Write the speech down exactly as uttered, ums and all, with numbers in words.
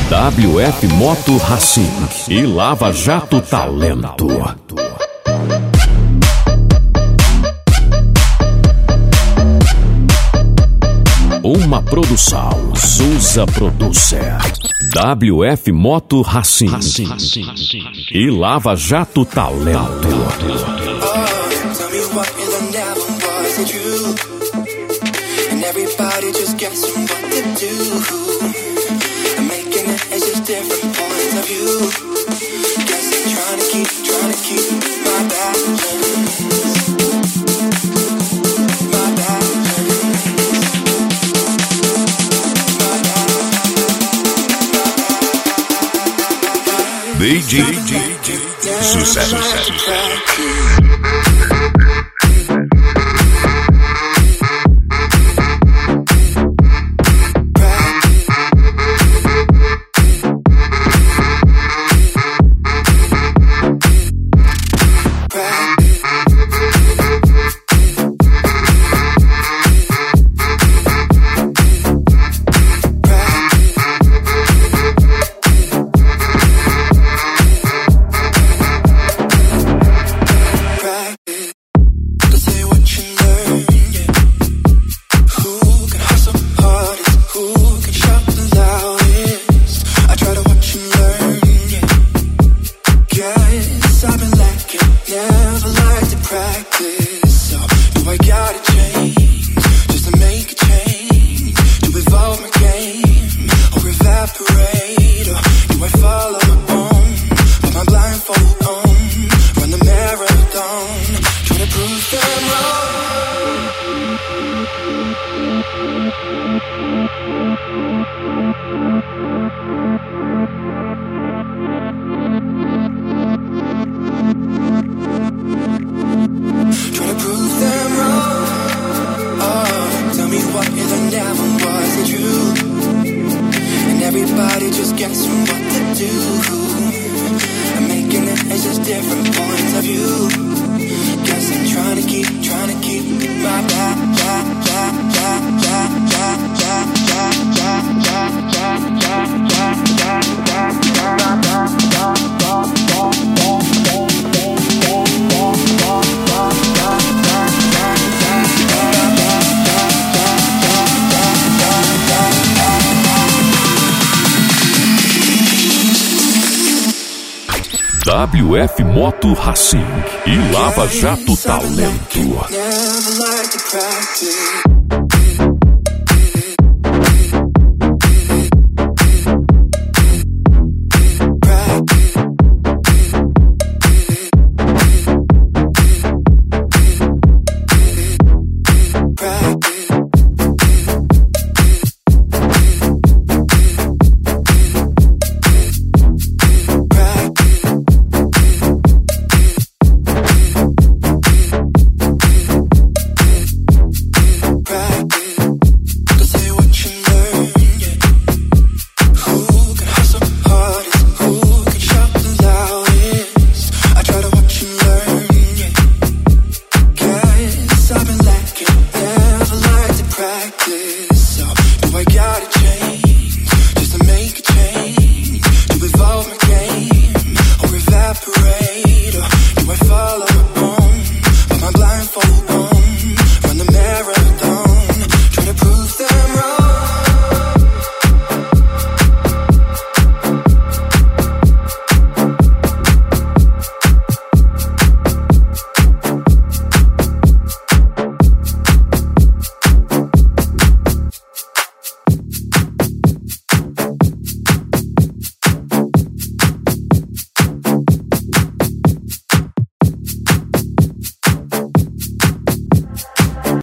W F Moto Racing e Lava Jato Talento. Uma produção Souza Producer. W F Moto Racing e Lava Jato Talento. Everybody just guessing what to do. I'm making it as just different points of view. Guessing, trying to keep, trying to keep my balance. My balance. My balance. D J Sucesso. W F Moto Racing e Lava Jato Talento.